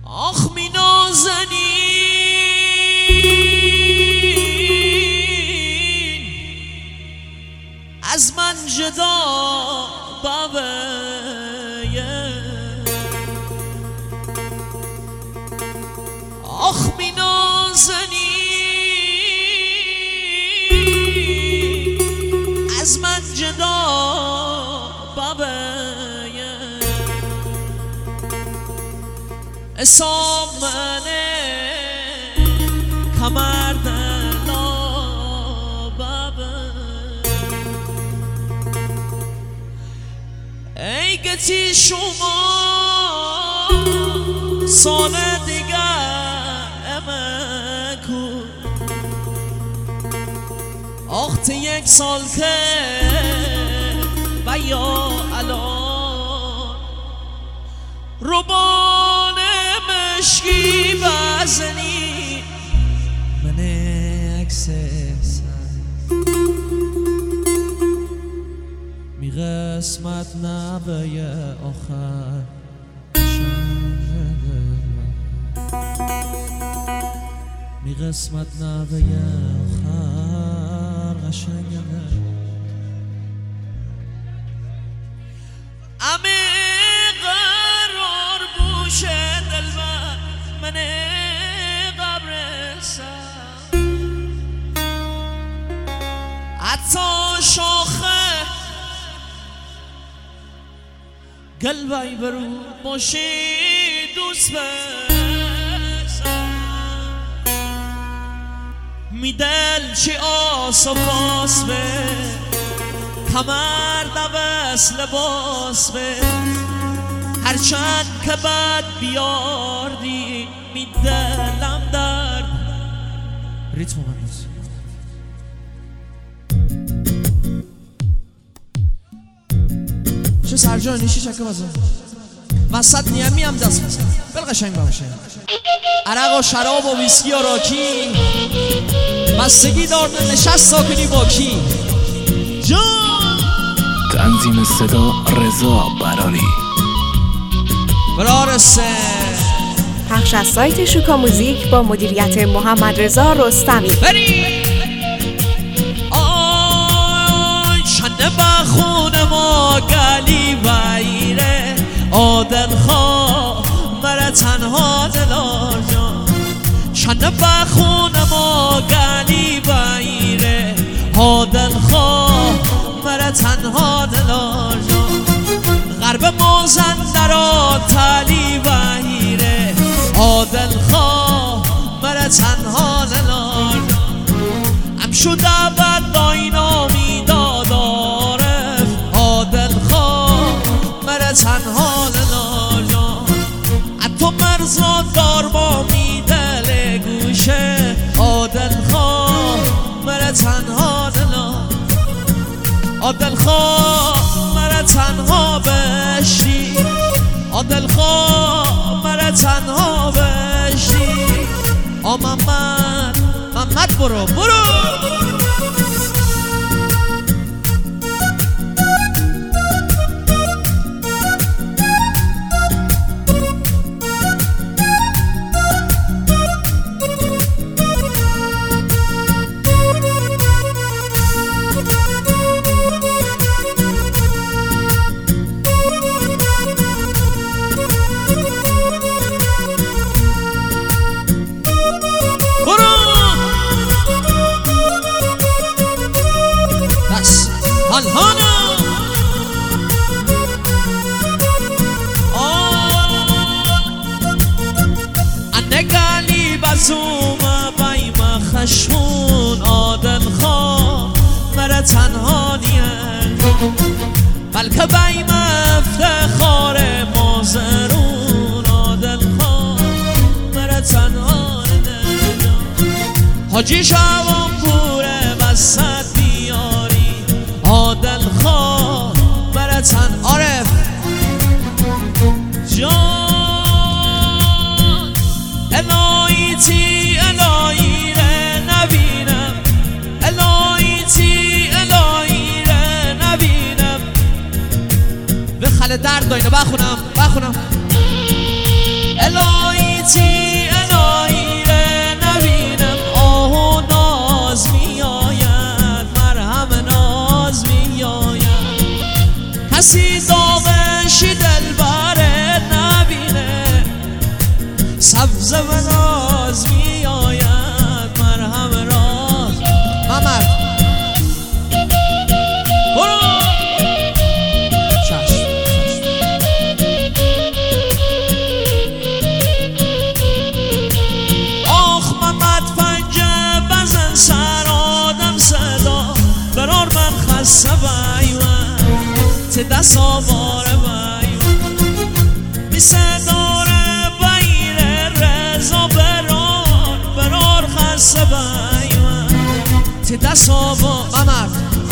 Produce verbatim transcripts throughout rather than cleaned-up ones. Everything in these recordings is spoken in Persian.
آخ می نازنین از من جدا بابیه آخ می نازنین از من جدا بابیه اسامنه کمر دلا بابا ای گتی شما سال دیگه امکو آخت یک سال که و یا الان روبان مشکی بزنی من عکس سر می قسمت نبه آخر می قسمت نبه آخر قشنگه امی قرار بوشه دلبر من قبرستم حتی شاخه قلبی برو باشی دوست بسم می دل چی آس و پاس به کمر دوست لباس به هرچند که بد بیاردی می دلم درد ریتم من نیست چه سرجان نیشی چکه بزن وسط نیمی هم دست بزن بل قشنگ باشه عرق و شراب و ویسکی و راکی بستگی دارد نشست ساکنی با کی جان تنظیم صدا رضا براری برارسه پخش از سایت شوکا موزیک با مدیریت محمد رضا رستمی بری آی چنه بخون ما گلی ویره آدل خواه مره تنها دلار جان چنه بخون ما گلی ویره آدل خواه مره تنها دلار جان غرب مازن درا تلی وحیره آدل خواه مره تنها دلار هم شد عبد داینا میداد عارف آدل خواه مره تنها دلار حتی مرزا دار با میدل گوشه آدل خواه مره تنها دلار آدل خواه مره تنها بشتی آدل خواه مره تنها بشتی آ محمد محمد برو برو الهانا انگلی بزوم بایم خشون آدل خواه مره تنها نیه بلکه بایم افتخار مازرون آدل خواه مره تنها نیه حاجی شوام پوره بسد آدل خواه مره تن عارف جان الهی تی الهی ره نبینم الهی تی الهی ره نبینم به خل درد داینه بخونم بخونم الهی وقتی الهی نبینم آه و ناز می آید، مرهم ناز می آید. کسی داغش دلبر نبینه، سبز و ناز می آید، مرهم راز. ممر برو چشم. آخ محمد پنجه بزن سر آدم صدا، برار من خسته بیون ته دست آواره بیون میسه داره بیر رزا، برار برار خسته بیون ته دست آواره. ممر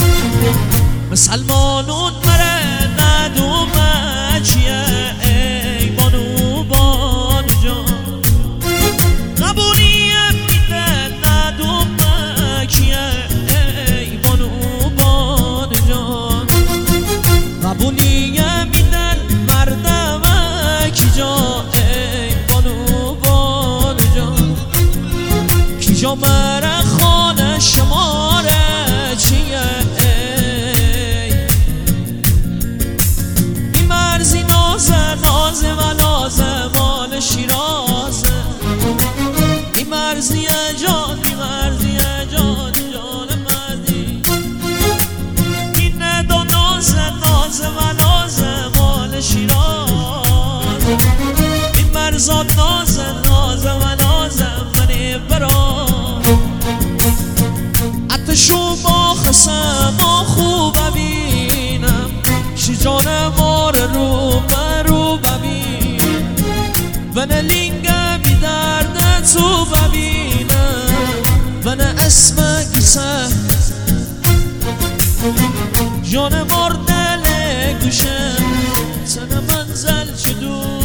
مسلمانون مره ندومه چیه ای بانو بانو جان، قبولیه میده ندومه کیه ای بانو بانو جان، قبولیه میدن مردمه کی جا ای بانو بانو جان. کی جا مره خانه شماره چیه مرزی نازه نازه و نازه مال شیرازه، بی مرزی جان بی مرزی جان جان مردی، بی ند و نازه نازه و نازه مال شیرازه، بی مرزات نازه نازه و نازه منی برا اتشو با خسم و خوب ببینم، شی جان مار رو مرو ببین و نه لینگه بی درد تو ببینم و نه اسم گیسه جان مار دل گوشم سن منزل چی دو